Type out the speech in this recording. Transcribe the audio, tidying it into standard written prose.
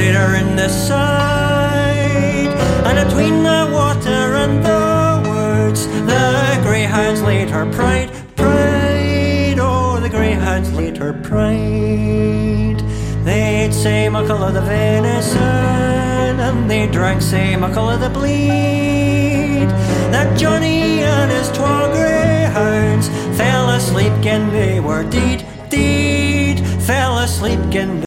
laid her in the side, and atween the water and the woods the greyhounds laid her pride, pride. Oh, the greyhounds laid her pride. They'd say muckle of the venison, and they drank say muckle of the bleed, that Johnny and his 12 greyhounds fell asleep gin they were deed, deed, fell asleep gin